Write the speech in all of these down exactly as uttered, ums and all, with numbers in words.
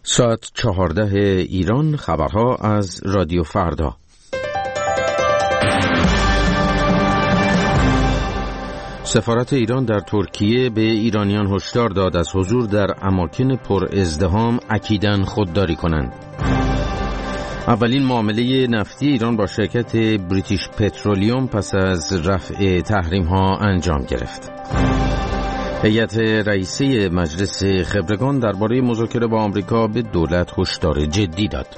ساعت چهارده ایران، خبرها از رادیو فردا. سفارت ایران در ترکیه به ایرانیان هشدار داد از حضور در اماکن پر ازدحام اکیداً خودداری کنند. اولین معامله نفتی ایران با شرکت بریتیش پترولیوم پس از رفع تحریم ها انجام گرفت. هیئت رئیسه مجلس خبرگان درباره مذاکره با آمریکا به دولت هشدار جدی داد.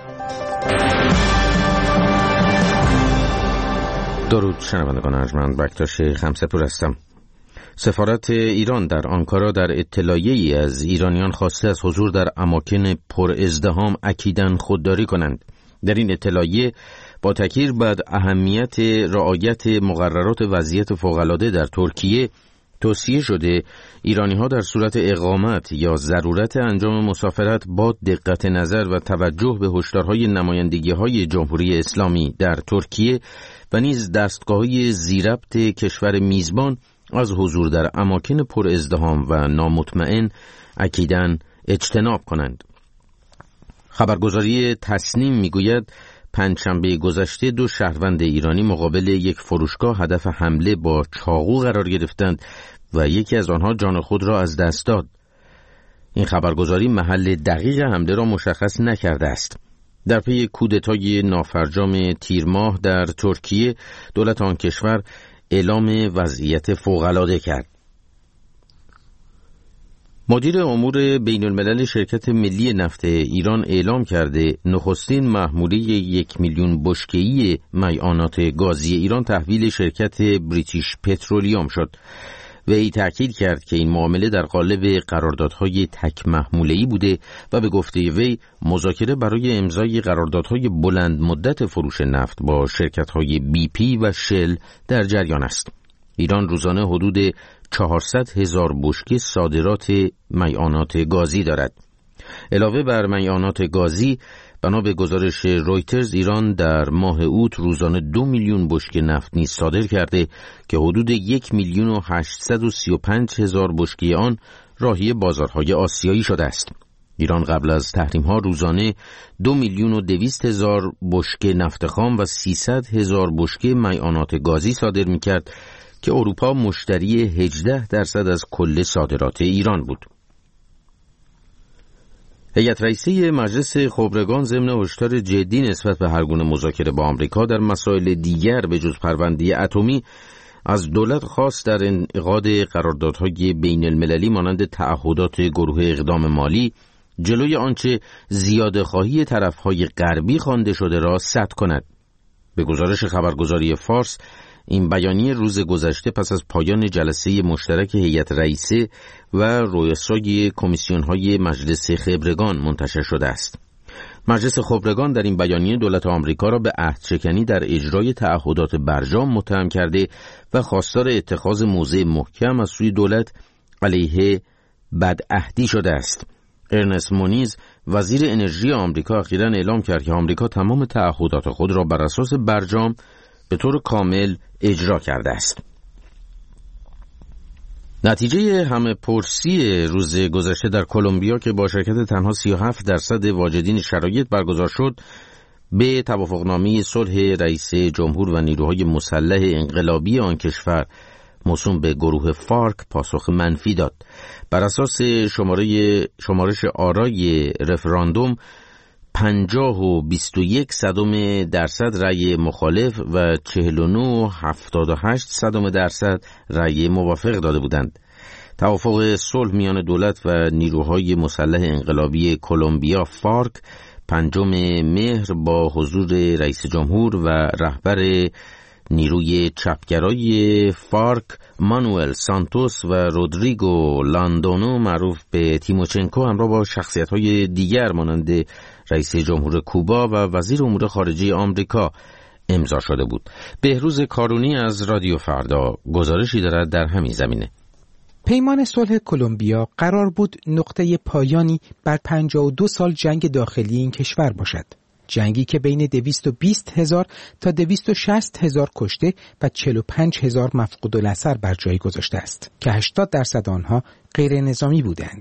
درود شنوندگان ارجمند، بکتاش خمسه‌پور هستم. سفارت ایران در آنکارا در اطلاعیه‌ای از ایرانیان خواسته از حضور در اماکن پر ازدحام اکیداً خودداری کنند. در این اطلاعیه با تاکید بر اهمیت رعایت مقررات وضعیت فوق‌العاده در ترکیه توصیه شده ایرانی‌ها در صورت اقامت یا ضرورت انجام مسافرت با دقت نظر و توجه به هشدارهای نمایندگی‌های جمهوری اسلامی در ترکیه و نیز دستگاه‌های ذی‌ربط کشور میزبان از حضور در اماکن پر ازدحام و نامطمئن اکیداً اجتناب کنند. خبرگزاری تسنیم میگوید پنجشنبه گذشته دو شهروند ایرانی مقابل یک فروشگاه هدف حمله با چاقو قرار گرفتند و یکی از آنها جان خود را از دست داد. این خبرگزاری محل دقیق حمله را مشخص نکرده است. در پی کودتای نافرجام تیر ماه در ترکیه، دولت آن کشور اعلام وضعیت فوق‌العاده کرد. مدیر امور بین الملل شرکت ملی نفت ایران اعلام کرده نخستین محموله یک میلیون بشکه‌ای میعانات گازی ایران تحویل شرکت بریتیش پترولیوم شد و ای تأکید کرد که این معامله در قالب قراردادهای تک محموله‌ای بوده و به گفته وی مذاکره برای امضای قراردادهای بلند مدت فروش نفت با شرکت‌های بی پی و شل در جریان است. ایران روزانه حدود چهارصد هزار بشکه صادرات میعانات گازی دارد. علاوه بر میعانات گازی، بنا به گزارش رویترز، ایران در ماه اوت روزانه دو میلیون بشکه نفت نیز صادر کرده که حدود یک میلیون و هشتصد و سی و پنج هزار بشکه آن راهی بازارهای آسیایی شده است. ایران قبل از تحریم ها روزانه دو میلیون و دویست هزار بشکه نفت خام و سیصد هزار بشکه میعانات گازی صادر می کرد که اروپا مشتری هجده درصد از کل صادرات ایران بود. هیئت رئیسه مجلس خبرگان ضمن هشدار جدی نسبت به هر گونه مذاکره با آمریکا در مسائل دیگر به جز پرونده اتمی از دولت خواست در انعقاد قراردادهای بین المللی مانند تعهدات گروه اقدام مالی جلوی آنچه زیاده‌خواهی طرفهای غربی خوانده شده را سد کند. به گزارش خبرگزاری فارس، این بیانیه روز گذشته پس از پایان جلسه مشترک هیئت رئیسه و رؤسای کمیسیون‌های مجلس خبرگان منتشر شده است. مجلس خبرگان در این بیانیه دولت آمریکا را به عهدشکنی در اجرای تعهدات برجام متهم کرده و خواستار اتخاذ موضع محکم از سوی دولت علیه بدعهدی شده است. ارنست مونیز، وزیر انرژی آمریکا، اخیراً اعلام کرد که آمریکا تمام تعهدات خود را بر اساس برجام به طور کامل اجرا کرده است. نتیجه همه پرسی روز گذشته در کلمبیا که با شرکت تنها سی و هفت درصد واجدین شرایط برگزار شد، به توافقنامه صلح رئیس جمهور و نیروهای مسلح انقلابی آن کشور موسوم به گروه فارک پاسخ منفی داد. بر اساس شماره شمارش آرای رفراندوم، پنجاه و بیست و یک صدم درصد رأی مخالف و چهل و نه و هفتاد و هشت صدم درصد رأی موافق داده بودند. توافق صلح میان دولت و نیروهای مسلح انقلابی کلمبیا فارک پنجم مهر با حضور رئیس جمهور و رهبر نیروی چپگرای فارک مانوئل سانتوس و رودریگو لاندونو معروف به تیموچنکو همراه با شخصیت‌های دیگر مانند رئیس جمهور کوبا و وزیر امور خارجه آمریکا امضا شده بود. بهروز کارونی از رادیو فردا گزارشی دارد در همین زمینه. پیمان صلح کلمبیا قرار بود نقطه پایانی بر پنجاه و دو سال جنگ داخلی این کشور باشد. جنگی که بین دویست و بیست هزار تا دویست و شصت هزار کشته و چهل و پنج هزار مفقود الاثر بر جای گذاشته است که هشتاد درصد آنها غیر نظامی بودند.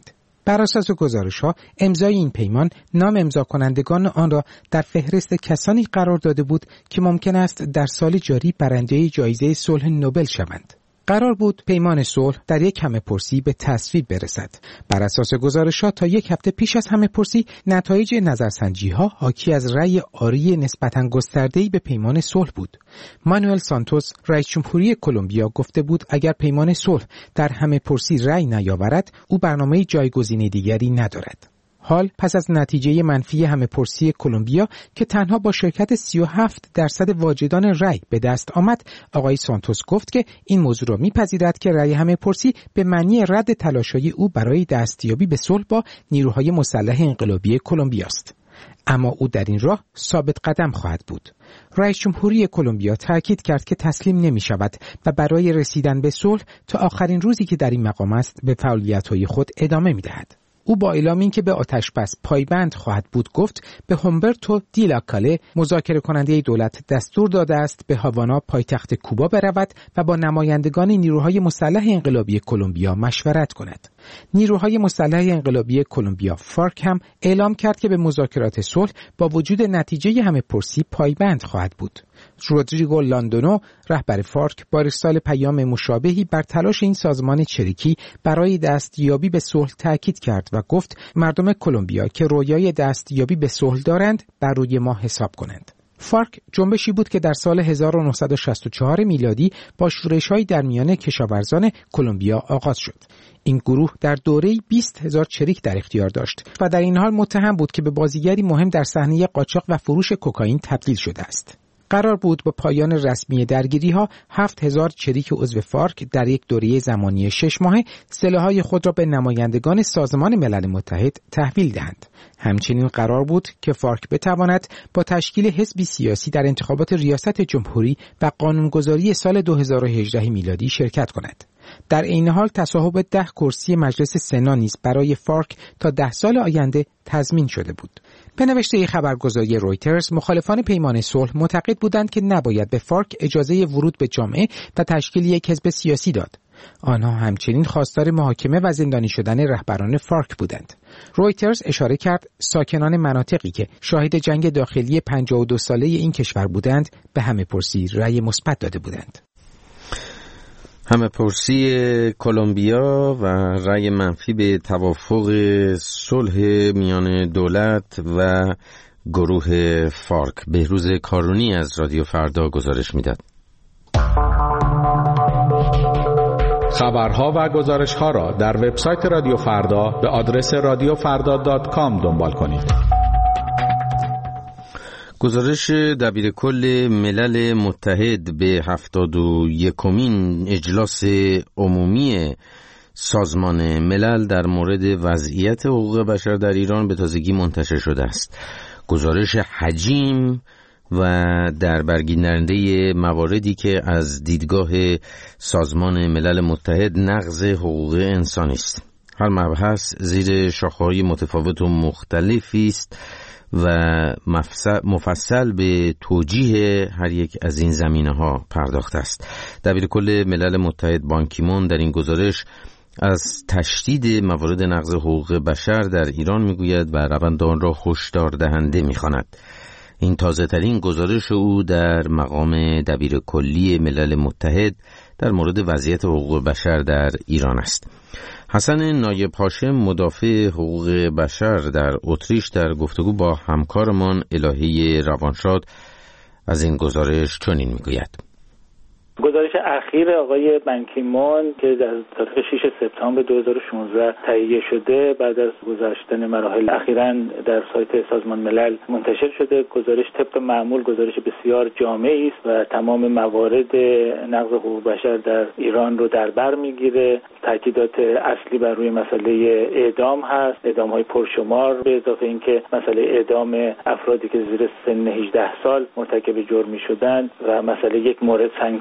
بر اساس گزارش‌ها امضای این پیمان نام امضا کنندگان آن را در فهرست کسانی قرار داده بود که ممکن است در سال جاری برنده جایزه صلح نوبل شوند. قرار بود پیمان صلح در یک همه‌پرسی به تصویب برسد. بر اساس گزارش‌ها تا یک هفته پیش از همه‌پرسی نتایج نظرسنجی‌ها حاکی از رأی آری نسبتاً گسترده‌ای به پیمان صلح بود. مانوئل سانتوس رئیس جمهوری کلمبیا گفته بود اگر پیمان صلح در همه‌پرسی رأی نیاورد او برنامه جایگزین دیگری ندارد. حال پس از نتیجه منفی همه‌پرسی کلمبیا که تنها با شرکت سی و هفت درصد واجدان رأی به دست آمد، آقای سانتوس گفت که این موضوع را می‌پذیرد که رأی همه‌پرسی به معنی رد تلاش‌های او برای دستیابی به صلح با نیروهای مسلح انقلابی کلمبیا است. اما او در این راه ثابت قدم خواهد بود. رئیس جمهوری کلمبیا تاکید کرد که تسلیم نمی‌شود و برای رسیدن به صلح تا آخرین روزی که در این مقام است به فعالیت‌های خود ادامه می‌دهد. او با اعلام اینکه به آتش‌بس پایبند خواهد بود گفت به هومبرتو دی لا کاله مذاکره کننده دولت دستور داده است به هاوانا پایتخت کوبا برود و با نمایندگان نیروهای مسلح انقلابی کلمبیا مشورت کند. نیروهای مسلح انقلابی کلمبیا فارک هم اعلام کرد که به مذاکرات صلح با وجود نتیجه همه‌پرسی پایبند خواهد بود. رودریگو لاندونو رهبر فارک با ارسال پیام مشابهی بر تلاش این سازمان چریکی برای دستیابی به صلح تاکید کرد و گفت مردم کلمبیا که رویای دستیابی به صلح دارند بر روی ما حساب کنند. فارک جنبشی بود که در سال هزار و نهصد و شصت و چهار میلادی با شورش‌های در میان کشاورزان کلمبیا آغاز شد. این گروه در دوره‌ای بیست هزار چریک در اختیار داشت و در این حال متهم بود که به بازیگری مهم در صحنه قاچاق و فروش کوکائین تبدیل شده است. قرار بود با پایان رسمی درگیری‌ها هفت هزار چریک عضو فارک در یک دوره زمانی شش ماهه سلاح‌های خود را به نمایندگان سازمان ملل متحد تحویل دهند. همچنین قرار بود که فارک بتواند با تشکیل حزبی سیاسی در انتخابات ریاست جمهوری و قانونگذاری سال دو هزار و هجده میلادی شرکت کند. در این حال تصاحب ده کرسی مجلس سنا نیز برای فارک تا ده سال آینده تضمین شده بود. به نوشته خبرگزاری رویترز، مخالفان پیمان صلح معتقد بودند که نباید به فارک اجازه ورود به جامعه و تشکیل یک حزب سیاسی داد. آنها همچنین خواستار محاکمه و زندانی شدن رهبران فارک بودند. رویترز اشاره کرد ساکنان مناطقی که شاهد جنگ داخلی پنجاه و دو ساله این کشور بودند به همه‌پرسی رأی مثبت داده بودند. همه‌پرسی کلمبیا و رأی منفی به توافق صلح میان دولت و گروه فارک. بهروز کارونی از رادیو فردا گزارش میداد. خبرها و گزارش‌ها را در وبسایت رادیو فردا به آدرس رادیو فردا دات کام دنبال کنید. گزارش دبیرکل ملل متحد به هفتاد و یکمین اجلاس عمومی سازمان ملل در مورد وضعیت حقوق بشر در ایران به تازگی منتشر شده است. گزارش حجیم و در برگیرنده مواردی که از دیدگاه سازمان ملل متحد نقض حقوق انسانی است. هر مبحث زیر شاخه‌های متفاوت و مختلفی است و مفصل به توجیه هر یک از این زمینه‌ها پرداخته است. دبیرکل ملل متحد بان کی مون در این گزارش از تشدید موارد نقض حقوق بشر در ایران میگوید و روند آن را هشدار دهنده میخواند. این تازه ترین گزارش او در مقام دبیرکلی ملل متحد در مورد وضعیت حقوق بشر در ایران است. حسن نایب هاشم مدافع حقوق بشر در اتریش در گفتگو با همکارمان الهی روانشاد از این گزارش چنین میگوید. گزارش اخیر آقای بان کی مون که در تاریخ شش سپتامبر دو هزار و شانزده تهیه شده بعد از گذشتن مراحل اخیراً در سایت سازمان ملل منتشر شده. گزارش طبق معمول گزارش بسیار جامعی است و تمام موارد نقض حقوق بشر در ایران رو در بر میگیره. تاکیدات اصلی بر روی مسئله اعدام هست، اعدام‌های پرشمار، به اضافه اینکه مسئله اعدام افرادی که زیر سن هجده سال مرتکب جرمی شدند و مسئله یک مورد سنگسار که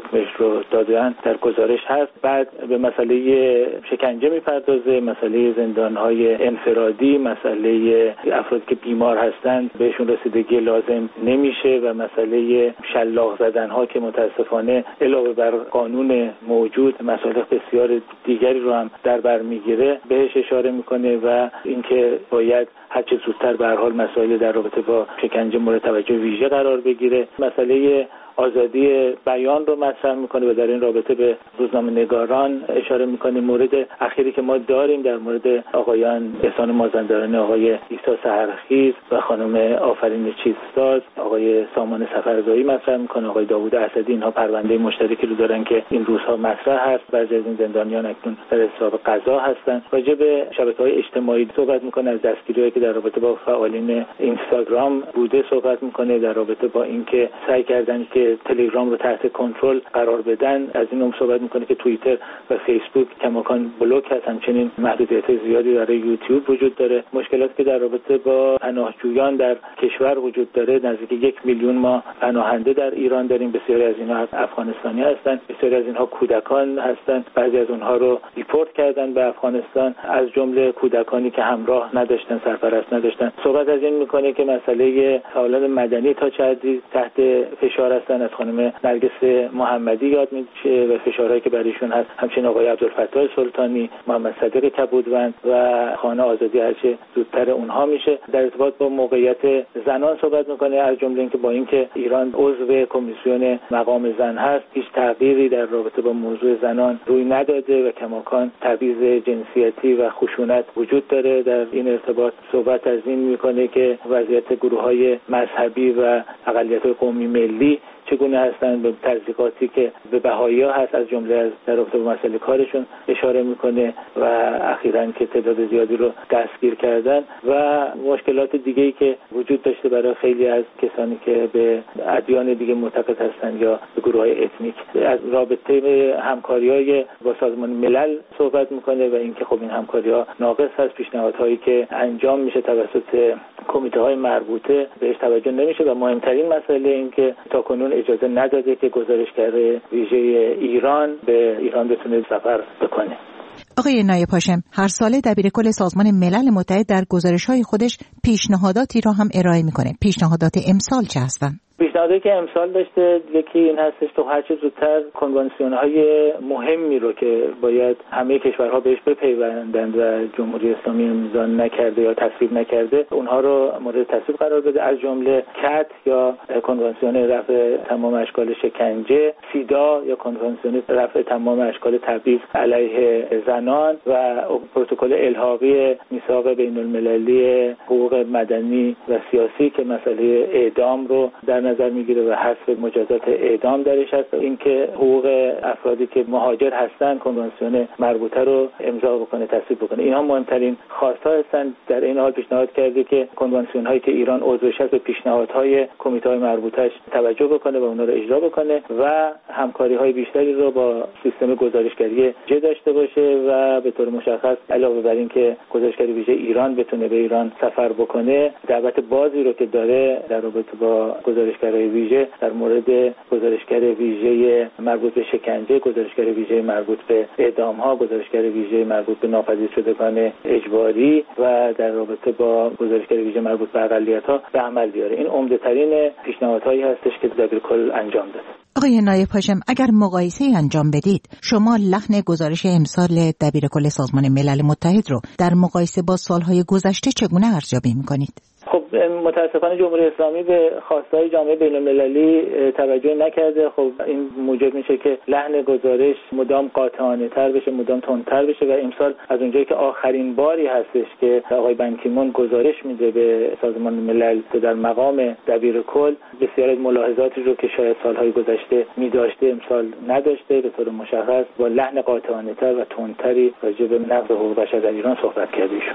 حکمش رو دادن در گزارش هست. بعد به مسئله شکنجه میپردازه، مسئله زندانهای انفرادی، مسئله افرادی که بیمار هستند بهشون رسیدگی لازم نمیشه و مسئله شلاق زدنها که متاسفانه علاوه بر قانون موجود مسائل بسیار دیگری رو هم در بر میگیره بهش اشاره میکنه و اینکه باید هر چه زودتر به هر حال مسائل در رابطه با شکنجه مورد توجه ویژه قرار بگیره. مسئله آزادی بیان رو مطرح میکنه و در این رابطه به روزنامه‌نگاران اشاره میکنه. مورد اخیری که ما داریم در مورد آقایان احسان مازندرانی، آقای عیسی سحرخیز و خانم آفرین چیزساز، آقای سامان سفرزایی مطرح میکنه، آقای داوود اسدی. اینها پرونده مشترکی رو دارن که این روزها مطرح هست. بعضی از این زندانیان اکنون در حساب قضا هستن. راجع به شبکه‌های اجتماعی صحبت میکنه، از دستگیری‌هایی که در رابطه با فعالین اینستاگرام بوده صحبت میکنه، در رابطه با اینکه سعی کردن که تلگرام رو تحت کنترل قرار بدن. از این هم صحبت میکنه که توییتر و فیسبوک کماکان بلوک هست، همچنین محدودیت زیادی برای یوتیوب وجود داره. مشکلاتی که در رابطه با پناهجویان در کشور وجود داره، نزدیک یک میلیون ما پناهنده در ایران داریم. بسیاری از اینها افغانستانی هستند، بسیاری از اینها کودکان هستند. بعضی از اونها رو دیپورت کردن به افغانستان، از جمله کودکانی که همراه نداشتن، سرپرست نداشتن. صحبت از این میکنه که مسئله فعالان مدنی تا چه حدی تحت فشار هستن. از خانم نرگس محمدی یاد میشه و فشارهایی که برایشون هست، همچنین آقای عبدالفتاح سلطانی، محمد صادق کبودوند و خانه آزادی هرچه زودتر اونها میشه. در ارتباط با موقعیت زنان صحبت میکنه، از جمله اینکه با اینکه ایران عضو کمیسیون مقام زن هست، هیچ تغییری در رابطه با موضوع زنان روی نداده و کماکان تبعیض جنسیتی و خشونت وجود داره. در این ارتباط صحبت از این میکنه که وضعیت گروه‌های مذهبی و اقلیت‌های قومی ملی چگونه هستند، به تضییقاتی که به بهائی‌ها هست از جمله از در رابطه با مسئله کارشون اشاره میکنه و اخیراً که تعداد زیادی رو دستگیر کردن و مشکلات دیگه‌ای که وجود داشته برای خیلی از کسانی که به ادیان دیگه معتقد هستند یا به گروه‌های اتنیک. از رابطه همکاری‌های با سازمان ملل صحبت میکنه و اینکه خب این همکاری‌ها ناقص هست، پیشنهادهایی که انجام میشه توسط کمیته‌های مربوطه بهش توجه نمیشه و مهمترین مسئله این که تاکنون اجازه نداده که گزارشگر ویژه ایران به ایران بتونه سفر بکنه. آقای نایب هاشم، هر ساله دبیرکل سازمان ملل متحد در گزارش‌های خودش پیشنهاداتی را هم ارائه می‌کنه. پیشنهادات امسال چه هستن؟ پیشنهادی که امسال داشته یکی این هستش که هر چه زودتر کنوانسیون‌های مهمی رو که باید همه کشورها بهش بپیوندند و جمهوری اسلامی امضا نکرده یا تصویب نکرده اونها رو مورد تصویب قرار بده، از جمله کت یا کنوانسیون رفع تمام اشکال شکنجه، سیدا یا کنوانسیون رفع تمام اشکال تبعیض علیه زنان و پروتکل الحاقی میثاق بین‌المللی حقوق مدنی و سیاسی که مسئله اعدام رو در نظر میگیره و حذف مجازات اعدام درش هست. اینکه حقوق افرادی که مهاجر هستن کنوانسیون مربوطه رو امضا بکنه، تصویب بکنه. اینها مهمترین خواست‌ها هستند. در این حال پیشنهاد کرده که کنوانسیون هایی که ایران عضوش هست به پیشنهادهای کمیته‌های مربوطه‌اش توجه بکنه و اونها رو اجرا بکنه و همکاری‌های بیشتری رو با سیستم گزارشگری ویژه داشته باشه و به طور مشخص علاوه بر این که گزارشگری ویژه ایران بتونه به ایران سفر بکنه، دعوت بازی رو که داره در رابطه با گزارشگرای ویژه در مورد گزارشگر ویژه مربوط به شکنجه، گزارشگر ویژه مربوط به اعدام‌ها، گزارشگر ویژه مربوط به ناپدید شدگان اجباری و در رابطه با گزارشگر ویژه مربوط به اقلیت‌ها به عمل بیاره. این عمده‌ترین پیشنهادهایی هستش که دبیرکل انجام داده. آقای نایب هاشم، اگر مقایسه انجام بدید، شما لحن گزارش امسال دبیرکل سازمان ملل متحد رو در مقایسه با سالهای گذشته چگونه ارزیابی می‌کنید؟ خب متاسفانه جمهوری اسلامی به خواستهای جامعه بین‌المللی توجه نکرده. خب این موجب میشه که لحن گزارش مدام قاطعانه تر بشه، مدام تندتر بشه و امسال از اونجایی که آخرین باری هستش که آقای بن کی مون گزارش میده به سازمان ملل در مقام دبیرکل، بسیاری از ملاحظاتی رو که شاید سالهای گذشته می‌داشته امسال نداشته. به طور مشخص با لحن قاطعانه تر و تندتری راجع به نقض حقوق بشر در ایران صحبت کرده ایشون.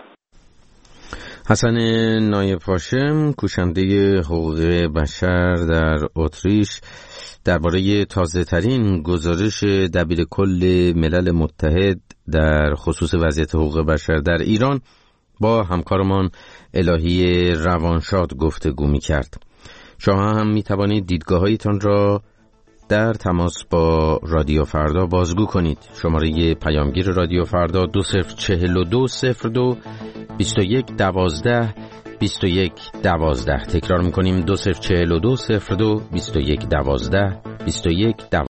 حسن نایب هاشم، کوشنده حقوق بشر در اتریش، درباره تازه‌ترین گزارش دبیرکل ملل متحد در خصوص وضعیت حقوق بشر در ایران با همکارمان الهی روانشاد گفتگو می‌کرد. شما هم می‌توانید دیدگاه‌هایتان را در تماس با رادیو فردا بازگو کنید. شماره پیامگیر رادیو فردا دو صفر چهل و دو صفر دو بیست و یک دوازده بیست و یک دوازده. تکرار میکنیم دو صفر چهل و دو صفر دو بیست و یک دوازده بیست و یک دوازده.